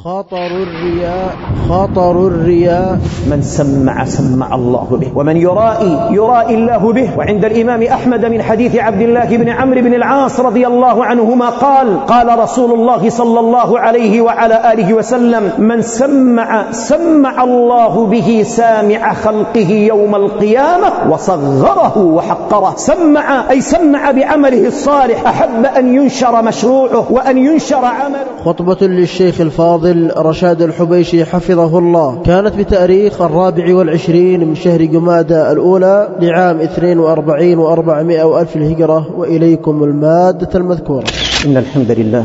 خطر الرياء من سمع الله به، ومن يرائي الله به. وعند الإمام أحمد من حديث عبد الله بن عمرو بن العاص رضي الله عنهما قال رسول الله صلى الله عليه وعلى آله وسلم: من سمع الله به سامع خلقه يوم القيامة وصغره وحقره. سمع بعمله الصالح، أحب أن ينشر مشروعه وأن ينشر عمله. خطبة للشيخ الفاضل رشاد الحبيشي حفظه الله، كانت بتاريخ 24 من شهر جمادى الأولى لعام 42 و400 وألف الهجرة. وإليكم المادة المذكورة. إن الحمد لله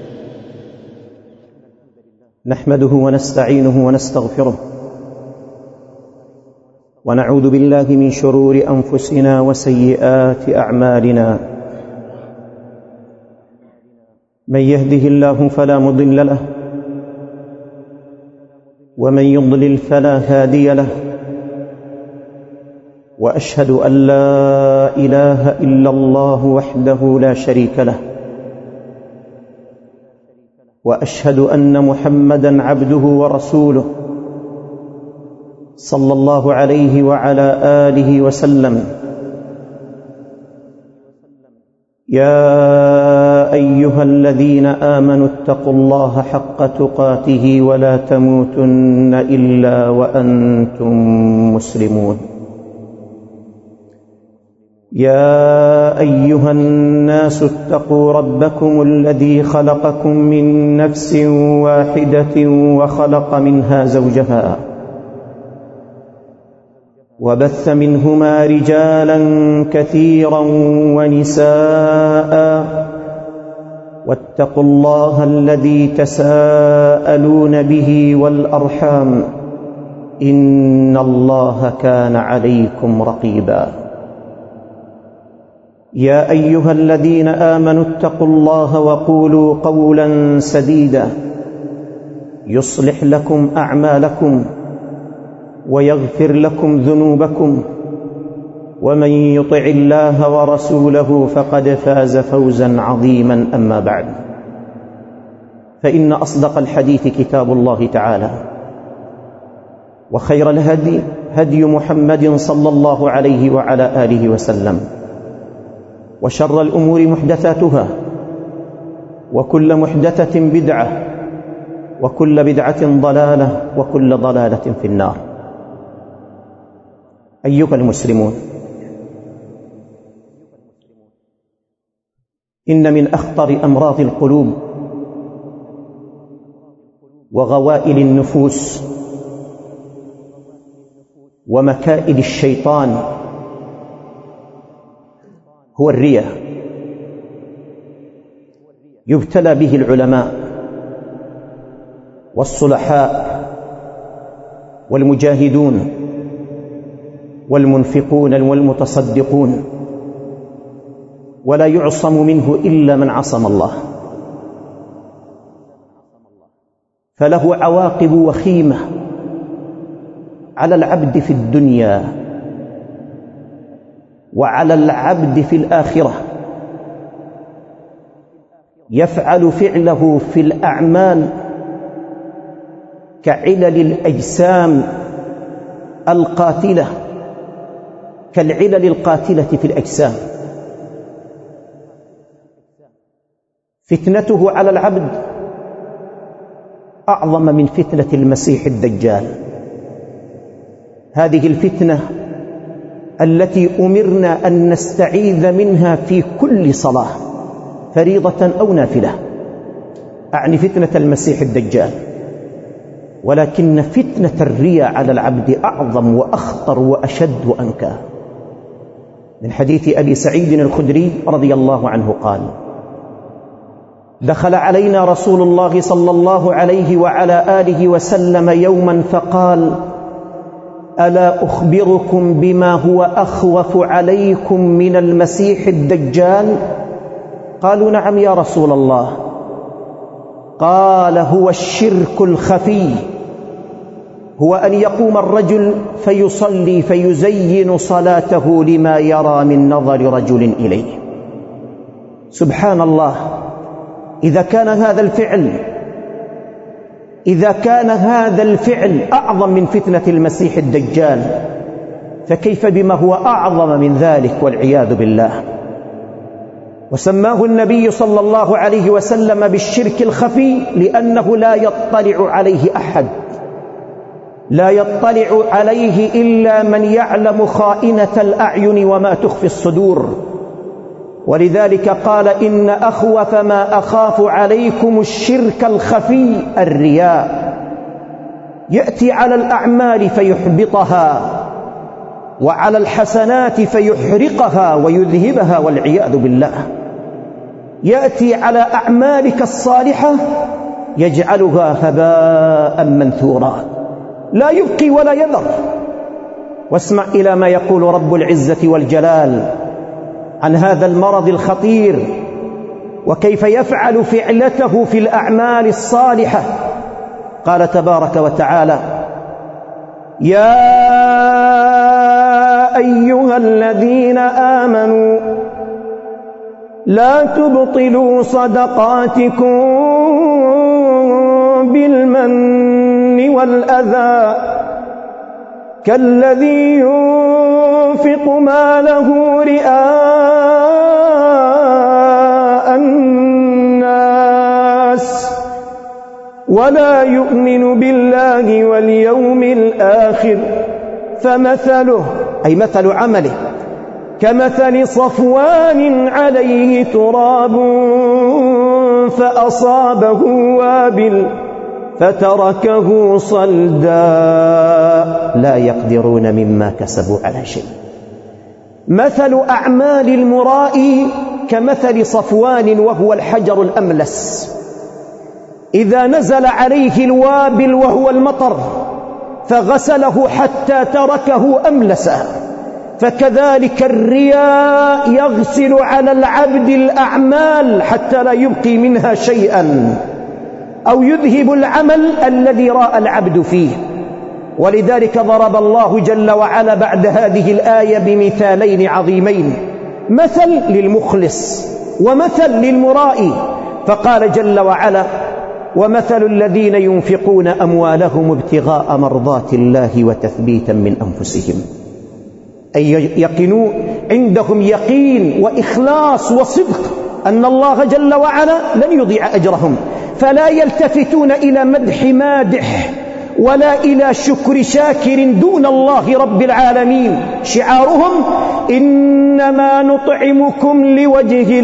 نحمده ونستعينه ونستغفره، ونعوذ بالله من شرور أنفسنا وسيئات أعمالنا. من يهده الله فلا مضل له، ومن يضلل فلا هادي له. وأشهد أن لا إله إلا الله وحده لا شريك له، وأشهد أن محمدًا عبده ورسوله صلى الله عليه وعلى آله وسلم. يا أيها الذين آمنوا اتقوا الله حق تقاته ولا تموتن إلا وأنتم مسلمون. يا أيها الناس اتقوا ربكم الذي خلقكم من نفس واحدة وخلق منها زوجها وبث منهما رجالا كثيرا ونساء، واتقوا الله الذي تساءلون به والأرحام، إن الله كان عليكم رقيبا. يا أيها الذين آمنوا اتقوا الله وقولوا قولا سديدا يصلح لكم أعمالكم ويغفر لكم ذنوبكم، ومن يطع الله ورسوله فقد فاز فوزا عظيما. أما بعد، فإن أصدق الحديث كتاب الله تعالى، وخير الهدي هدي محمد صلى الله عليه وعلى آله وسلم، وشر الأمور محدثاتها، وكل محدثة بدعة، وكل بدعة ضلالة، وكل ضلالة في النار. أيها المسلمون، إن من أخطر أمراض القلوب وغوائل النفوس ومكائد الشيطان هو الرياء. يبتلى به العلماء والصلحاء والمجاهدون والمنفقون والمتصدقون، ولا يعصم منه إلا من عصم الله، فله عواقب وخيمة على العبد في الدنيا وعلى العبد في الآخرة. يفعل فعله في الأعمال كعلل الأجسام القاتلة، كالعلل القاتلة في الأجسام. فتنته على العبد أعظم من فتنة المسيح الدجال. هذه الفتنة التي أمرنا أن نستعيذ منها في كل صلاة، فريضة أو نافلة، أعني فتنة المسيح الدجال. ولكن فتنة الرياء على العبد أعظم وأخطر وأشد وأنكى. من حديث أبي سعيد الخدري رضي الله عنه قال: دخل علينا رسول الله صلى الله عليه وعلى آله وسلم يوما فقال: ألا أخبركم بما هو أخوف عليكم من المسيح الدجال؟ قالوا: نعم يا رسول الله. قال: هو الشرك الخفي، هو أن يقوم الرجل فيصلي فيزين صلاته لما يرى من نظر رجل إليه. سبحان الله، إذا كان هذا الفعل إذا كان هذا الفعل أعظم من فتنة المسيح الدجال، فكيف بما هو أعظم من ذلك والعياذ بالله. وسماه النبي صلى الله عليه وسلم بالشرك الخفي لأنه لا يطلع عليه أحد، لا يطلع عليه إلا من يعلم خائنة الأعين وما تخفي الصدور. ولذلك قال: إن أخوف ما أخاف عليكم الشرك الخفي الرياء. يأتي على الأعمال فيحبطها، وعلى الحسنات فيحرقها ويذهبها والعياذ بالله. يأتي على أعمالك الصالحة يجعلها هباء منثورا، لا يبقي ولا يذر. واسمع إلى ما يقول رب العزة والجلال عن هذا المرض الخطير، وكيف يفعل فعلته في الأعمال الصالحة. قال تبارك وتعالى: يا أيها الذين آمنوا لا تبطلوا صدقاتكم بالمن والأذى كالذي ينفق ماله رئاء الناس ولا يؤمن بالله واليوم الآخر فمثله، أي مثل عمله، كمثل صفوان عليه تراب فأصابه وابل فتركه صلدا لا يقدرون مما كسبوا على شيء. مثل أعمال المرائي كمثل صفوان، وهو الحجر الأملس، إذا نزل عليه الوابل وهو المطر فغسله حتى تركه أملسا، فكذلك الرياء يغسل على العبد الأعمال حتى لا يبقي منها شيئا، أو يذهب العمل الذي راى العبد فيه. ولذلك ضرب الله جل وعلا بعد هذه الآية بمثالين عظيمين: مثل للمخلص ومثل للمرائي. فقال جل وعلا: ومثل الذين ينفقون أموالهم ابتغاء مرضات الله وتثبيتا من أنفسهم، أي يقنون، عندهم يقين وإخلاص وصدق أن الله جل وعلا لن يضيع أجرهم، فلا يلتفتون إلى مدح مادح ولا إلى شكر شاكر دون الله رب العالمين. شعارهم: إنما نطعمكم لوجه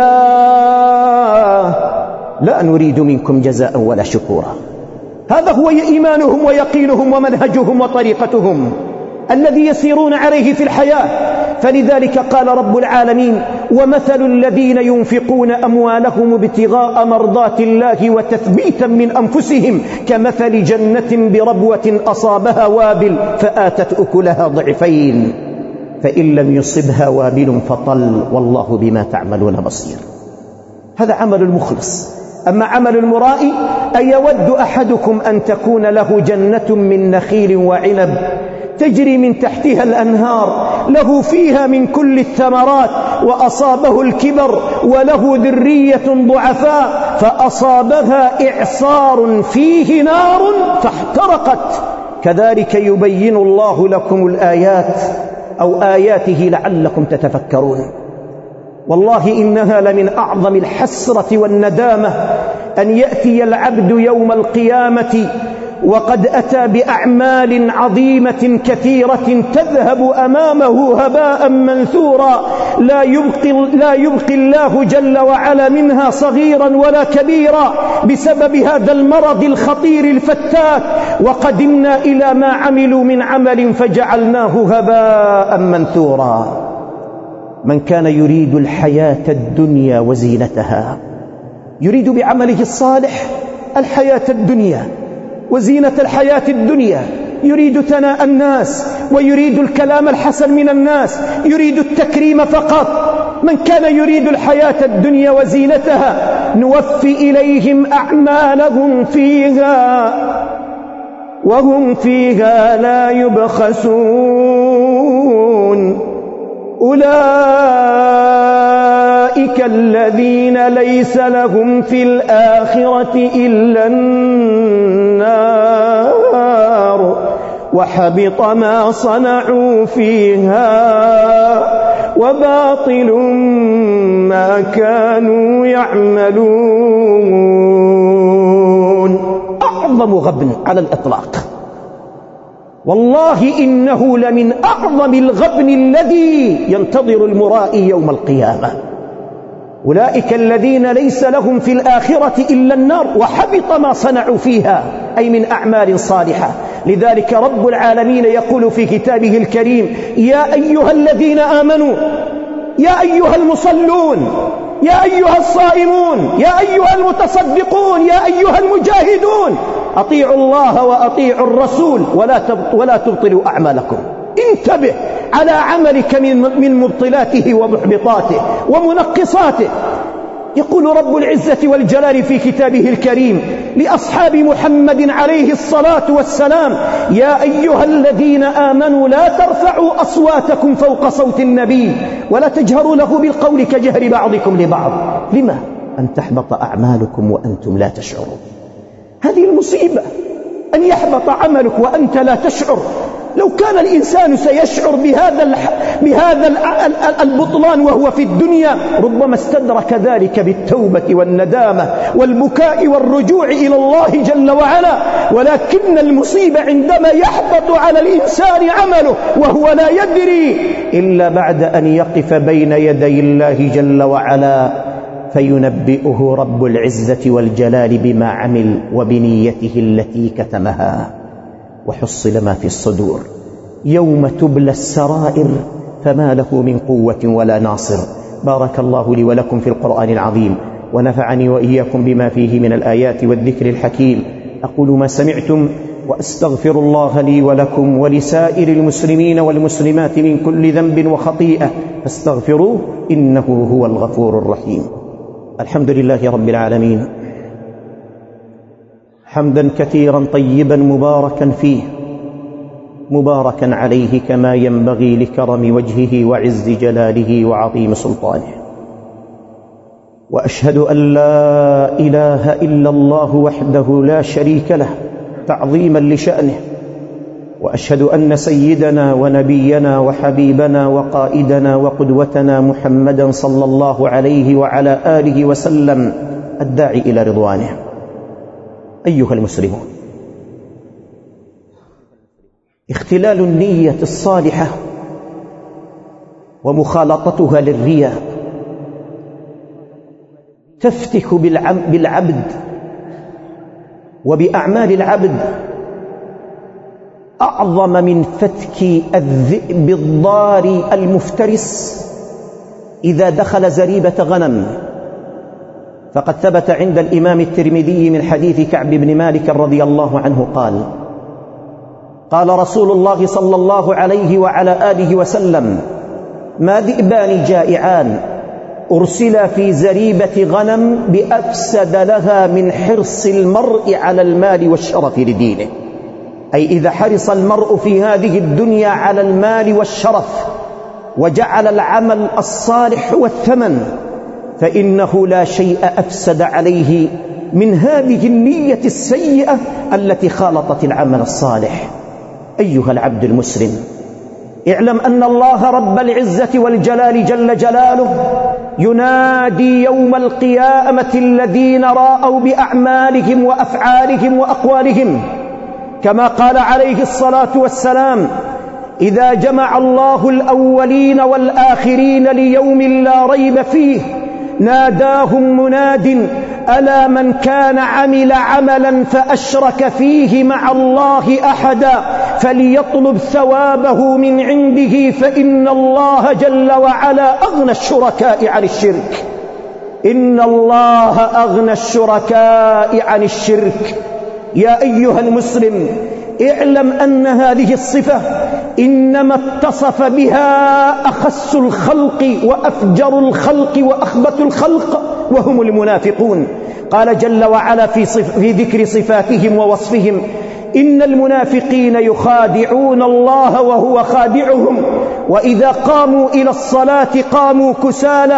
الله لا نريد منكم جزاء ولا شكورا. هذا هو إيمانهم ويقينهم ومنهجهم وطريقتهم الذي يسيرون عليه في الحياة. فلذلك قال رب العالمين: ومثل الذين ينفقون أموالهم ابتغاء مرضات الله وتثبيتا من أنفسهم كمثل جنة بربوة أصابها وابل فآتت أكلها ضعفين فإن لم يصبها وابل فطل والله بما تعملون بصير. هذا عمل المخلص. أما عمل المرائي: أيود أحدكم أن تكون له جنة من نخيل وعنب تجري من تحتها الأنهار له فيها من كل الثمرات وأصابه الكبر وله ذرية ضعفاء فأصابها إعصار فيه نار فاحترقت كذلك يبين الله لكم الآيات أو آياته لعلكم تتفكرون. والله إنها لمن أعظم الحسرة والندامة أن يأتي العبد يوم القيامة وقد أتى بأعمال عظيمة كثيرة تذهب أمامه هباء منثورا لا يبقي الله جل وعلا منها صغيرا ولا كبيرا بسبب هذا المرض الخطير الفتاك. وقدمنا إلى ما عملوا من عمل فجعلناه هباء منثورا. من كان يريد الحياة الدنيا وزينتها، يريد بعمله الصالح الحياة الدنيا وزينة الحياة الدنيا، يريد ثناء الناس ويريد الكلام الحسن من الناس، يريد التكريم فقط. من كان يريد الحياة الدنيا وزينتها نوفي إليهم أعمالهم فيها وهم فيها لا يبخسون. أولئك الذين ليس لهم في الآخرة إلا النار وحبط ما صنعوا فيها وباطل ما كانوا يعملون. أعظم غبن على الإطلاق، والله إنه لمن أعظم الغبن الذي ينتظر المرائي يوم القيامة. أولئك الذين ليس لهم في الآخرة إلا النار وحبط ما صنعوا فيها، أي من أعمال صالحة. لذلك رب العالمين يقول في كتابه الكريم: يا أيها الذين آمنوا، يا أيها المصلون، يا أيها الصائمون، يا أيها المتصدقون، يا أيها المجاهدون، أطيعوا الله وأطيعوا الرسول ولا تبطلوا أعمالكم. انتبه على عملك من مبطلاته ومحبطاته ومنقصاته. يقول رب العزة والجلال في كتابه الكريم لأصحاب محمد عليه الصلاة والسلام: يا أيها الذين آمنوا لا ترفعوا أصواتكم فوق صوت النبي ولا تجهروا له بالقول كجهر بعضكم لبعض. لما؟ أن تحبط أعمالكم وأنتم لا تشعرون. هذه المصيبة، أن يحبط عملك وأنت لا تشعر. لو كان الإنسان سيشعر بهذا البطلان وهو في الدنيا ربما استدرك ذلك بالتوبة والندامة والبكاء والرجوع إلى الله جل وعلا. ولكن المصيبة عندما يحبط على الإنسان عمله وهو لا يدري إلا بعد أن يقف بين يدي الله جل وعلا فينبئه رب العزة والجلال بما عمل وبنيته التي كتمها. وحصل ما في الصدور يوم تبلى السرائر فما له من قوة ولا ناصر. بارك الله لي ولكم في القرآن العظيم، ونفعني وإياكم بما فيه من الآيات والذكر الحكيم. أقول ما سمعتم وأستغفر الله لي ولكم ولسائر المسلمين والمسلمات من كل ذنب وخطيئة فاستغفروه إنه هو الغفور الرحيم. الحمد لله رب العالمين، حمدا كثيرا طيبا مباركا فيه، مباركا عليه كما ينبغي لكرم وجهه وعز جلاله وعظيم سلطانه. وأشهد أن لا إله إلا الله وحده لا شريك له تعظيما لشأنه، وأشهد أن سيدنا ونبينا وحبيبنا وقائدنا وقدوتنا محمدا صلى الله عليه وعلى آله وسلم الداعي إلى رضوانه. أيها المسلمون، اختلال النية الصالحة ومخالطتها للرياء تفتك بالعبد وبأعمال العبد أعظم من فتك الذئب الضاري المفترس إذا دخل زريبة غنم. فقد ثبت عند الإمام الترمذي من حديث كعب بن مالك رضي الله عنه قال: قال رسول الله صلى الله عليه وعلى آله وسلم: ما ذئبان جائعان أرسلا في زريبة غنم بأفسد لها من حرص المرء على المال والشرف لدينه. أي إذا حرص المرء في هذه الدنيا على المال والشرف وجعل العمل الصالح والثمن فإنه لا شيء أفسد عليه من هذه النية السيئة التي خالطت العمل الصالح. أيها العبد المسلم، اعلم أن الله رب العزة والجلال جل جلاله ينادي يوم القيامة الذين راءوا بأعمالهم وأفعالهم وأقوالهم، كما قال عليه الصلاة والسلام: إذا جمع الله الأولين والآخرين ليوم لا ريب فيه ناداهم مناد: ألا من كان عمل عملا فأشرك فيه مع الله أحدا فليطلب ثوابه من عنده فإن الله جل وعلا أغنى الشركاء عن الشرك. إن الله أغنى الشركاء عن الشرك. يا أيها المسلم، اعلم أن هذه الصفة إنما اتصف بها أخس الخلق وأفجر الخلق وأخبث الخلق وهم المنافقون. قال جل وعلا في ذكر صفاتهم ووصفهم: إن المنافقين يخادعون الله وهو خادعهم وإذا قاموا إلى الصلاة قاموا كسالى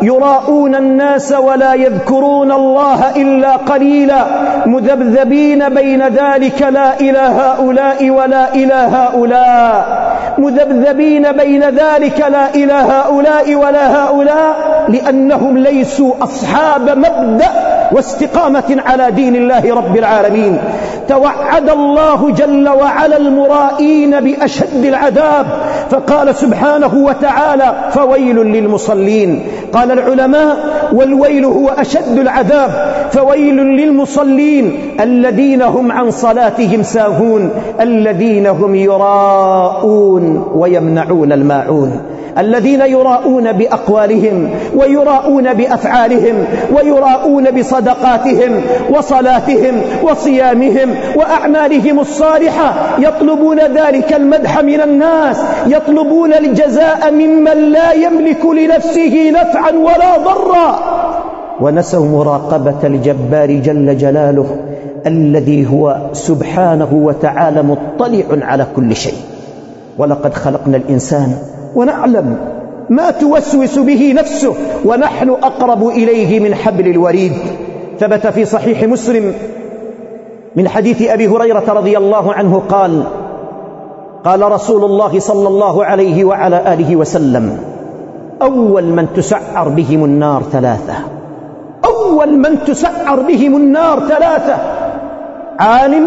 يراءون الناس ولا يذكرون الله إلا قليلا مذبذبين بين ذلك لا إلى هؤلاء ولا إلى هؤلاء، مذبذبين بين ذلك لا إلى هؤلاء ولا هؤلاء، لأنهم ليسوا أصحاب مبدأ واستقامة على دين الله رب العالمين. توعد الله جل وعلا المرائين بأشد العذاب، فقال سبحانه وتعالى: فويل للمصلين. قال العلماء: والويل هو أشد العذاب، فويل للمصلين الذين هم عن صلاتهم ساهون، الذين هم يراءون ويمنعون الماعون، الذين يراءون بأقوالهم ويراءون بأفعالهم ويراءون بصدقاتهم وصلاتهم وصيامهم وأعمالهم الصالحة، يطلبون ذلك المدح من الناس، يطلبون الجزاء ممن لا يملك لنفسه نفعا ولا ضرا، ونسوا مراقبة الجبار جل جلاله الذي هو سبحانه وتعالى مطلع على كل شيء. ولقد خلقنا الإنسان ونعلم ما توسوس به نفسه ونحن أقرب إليه من حبل الوريد. ثبت في صحيح مسلم من حديث أبي هريرة رضي الله عنه قال رسول الله صلى الله عليه وعلى آله وسلم: أول من تسعر بهم النار ثلاثة، أول من تسعر بهم النار ثلاثة: عالم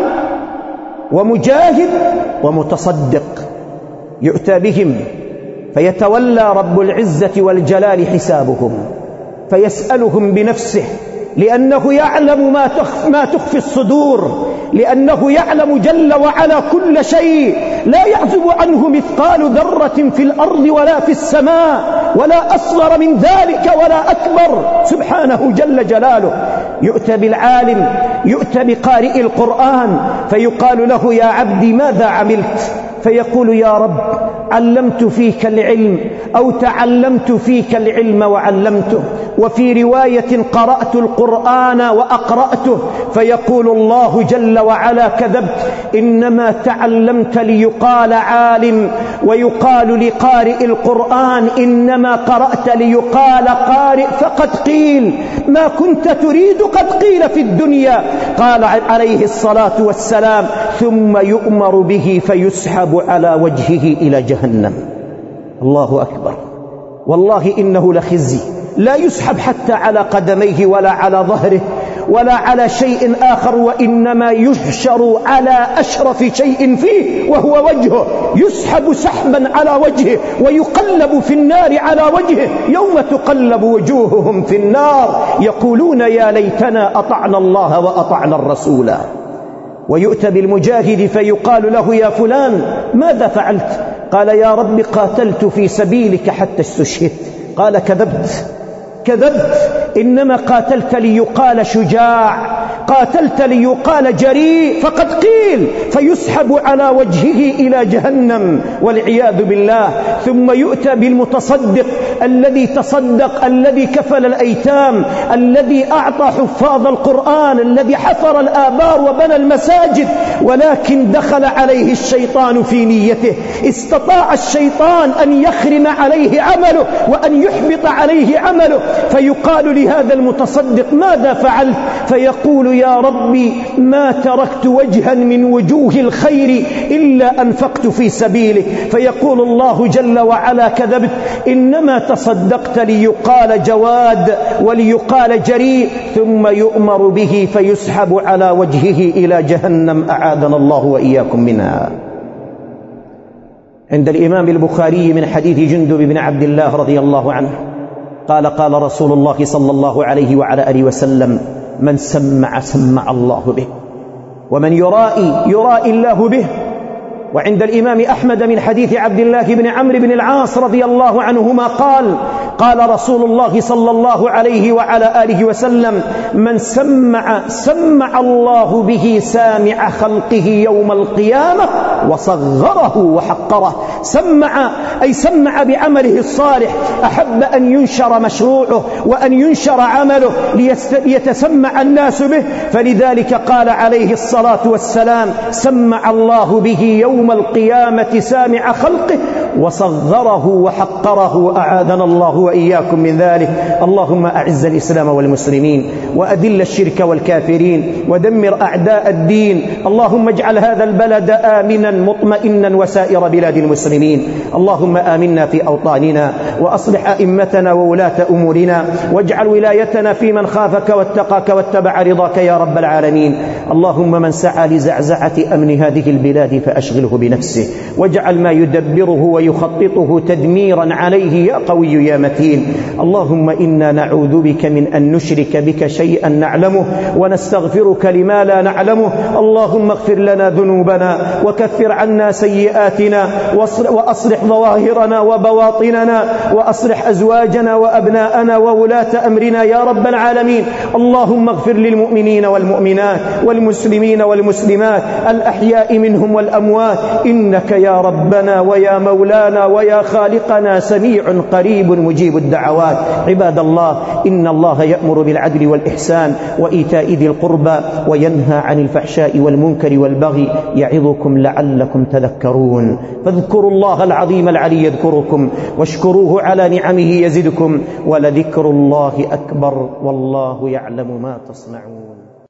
ومجاهد ومتصدق. يؤتى بهم فيتولى رب العزة والجلال حسابهم، فيسألهم بنفسه، لأنه يعلم ما تخفي الصدور، لأنه يعلم جل وعلا كل شيء، لا يعزب عنه مثقال ذرة في الأرض ولا في السماء، ولا أصغر من ذلك ولا أكبر، سبحانه جل جلاله. يؤتى بالعالم، يؤتى بقارئ القرآن، فيقال له: يا عبدي ماذا عملت؟ فيقول: يا رب علمت فيك العلم، أو تعلمت فيك العلم وعلمته. وفي رواية: قرأت القرآن وأقرأته. فيقول الله جل وعلا: كذبت، إنما تعلمت ليقال عالم، ويقال لقارئ القرآن: إنما قرأت ليقال قارئ، فقد قيل ما كنت تريد قد قيل في الدنيا. قال عليه الصلاة والسلام: ثم يؤمر به فيسحب على وجهه إلى جهنم. الله أكبر. والله إنه لخزي، لا يسحب حتى على قدميه ولا على ظهره ولا على شيء آخر، وإنما يحشر على أشرف شيء فيه وهو وجهه، يسحب سحبا على وجهه ويقلب في النار على وجهه، يوم تقلب وجوههم في النار يقولون: يا ليتنا أطعنا الله وأطعنا الرسول. ويؤتى بالمجاهد فيقال له: يا فلان ماذا فعلت؟ قال: يا رب قاتلت في سبيلك حتى استشهدت. قال: كذبت، إنما قاتلت ليقال شجاع، قاتلت ليقال جريء، فقد قيل، فيسحب على وجهه إلى جهنم والعياذ بالله. ثم يؤتى بالمتصدق الذي تصدق، الذي كفل الأيتام، الذي أعطى حفاظ القرآن، الذي حفر الآبار وبنى المساجد، ولكن دخل عليه الشيطان في نيته، استطاع الشيطان أن يخرم عليه عمله وأن يحبط عليه عمله. فيقال لهذا المتصدق: ماذا فعلت؟ فيقول: يا ربي ما تركت وجها من وجوه الخير إلا أنفقت في سبيلك. فيقول الله جل وعلا: كذبت، إنما تصدقت ليقال جواد وليقال جريء. ثم يؤمر به فيسحب على وجهه إلى جهنم، أعاذنا الله وإياكم منها. عند الإمام البخاري من حديث جندب بن عبد الله رضي الله عنه قال رسول الله صلى الله عليه وعلى آله وسلم: من سمع الله به، ومن يرائي الله به. وعند الإمام أحمد من حديث عبد الله بن عمرو بن العاص رضي الله عنهما قال رسول الله صلى الله عليه وعلى آله وسلم: من سمع الله به سامع خلقه يوم القيامة وصغره وحقره. سمع بعمله الصالح، أحب أن ينشر مشروعه وأن ينشر عمله ليتسمع الناس به، فلذلك قال عليه الصلاة والسلام: سمع الله به يوم يوم القيامة سامع خلقه وصغره وحقره، أعاذنا الله وإياكم من ذلك. اللهم أعز الإسلام والمسلمين وأذل الشرك والكافرين ودمر أعداء الدين. اللهم اجعل هذا البلد آمنا مطمئنا وسائر بلاد المسلمين. اللهم آمنا في أوطاننا وأصلح أئمتنا وولاة أمورنا، واجعل ولايتنا في من خافك واتقاك واتبع رضاك يا رب العالمين. اللهم من سعى لزعزعة أمن هذه البلاد فأشغله بنفسه، واجعل ما يدبره ويخططه تدميرا عليه يا قوي يا متين. اللهم إنا نعوذ بك من أن نشرك بك شيئا نعلمه ونستغفرك لما لا نعلمه. اللهم اغفر لنا ذنوبنا وكفر عنا سيئاتنا وأصلح ظواهرنا وبواطننا، وأصلح أزواجنا وأبناءنا وولاة أمرنا يا رب العالمين. اللهم اغفر للمؤمنين والمؤمنات والمسلمين والمسلمات الأحياء منهم والأموات، إنك يا ربنا ويا مولانا ويا خالقنا سميع قريب مجيب الدعوات. عباد الله، إن الله يأمر بالعدل والإحسان وإيتاء ذي القربى وينهى عن الفحشاء والمنكر والبغي، يعظكم لعلكم تذكرون. فاذكروا الله العظيم العلي يذكركم، واشكروه على نعمه يزدكم، ولذكر الله أكبر والله يعلم ما تصنعون.